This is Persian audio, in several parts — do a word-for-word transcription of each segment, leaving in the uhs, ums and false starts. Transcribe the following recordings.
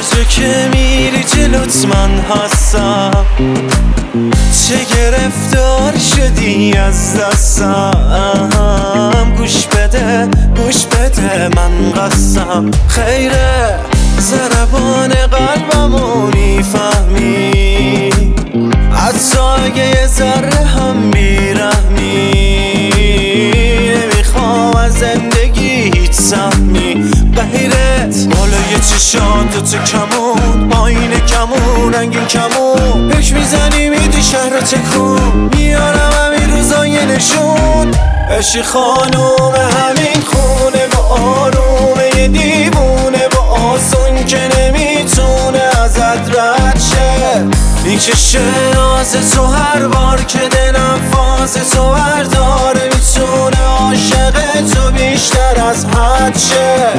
جا که میری جلوت من هستم، چه گرفتار شدی از دستم. گوش بده گوش بده من قسم، خیره ضربان قلبمو میفهمی، حتی اگه یه ذره هم بیرحمی. نمیخوام از زندگی هیچ سهمی، غیرت بالای چشات دوتا کمون، پایین کمون رنگین کمون، پک میزنی میدی شهر رو تکون، میارم همین روزای نشون. عشقی خانوم همین خونه با آرومه یه دیوونه، با آسون که نمیتونه ازت رد شه. این که شناز تو هر بار که دلم فاز تو برداره، میتونه عاشق تو بیشتر از حد شه.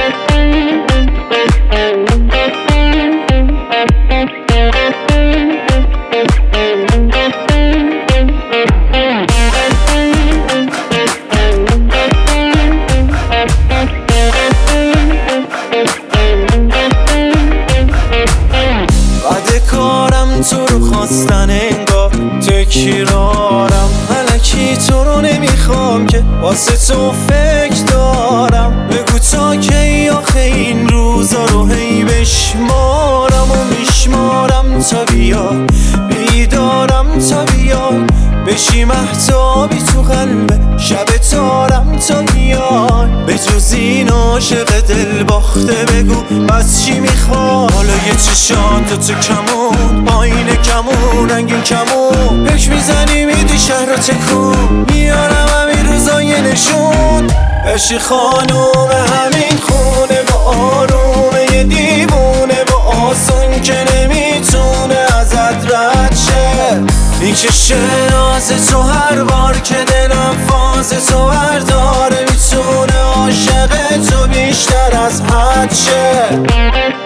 تو رو خواستن انگار تکرارم، الکی تو رو نمیخوام که واسه تو فکر دارم. بگو تا کی آخه این روزا رو هی بشمارم و میشمارم تا بیای، بیدارم تا بیای، بشی مهتابی تو قلب شب تارم تا بیای. به جز این عاشق دل باخته بگو بس چی میخوای. بالای چشات دوتا کمون، پایین کمون رنگین کمون، پک میزنی میدی شهر رو تکون، میارم همین روزای نشون. عشقی خانوم همین خونه با آرومه یه دیوونه، با آسون که نمیتونه ازت رد شه. این که شناز تو هر بار که دلم فاز تو برداره، میتونه عاشق تو بیشتر از حد شه.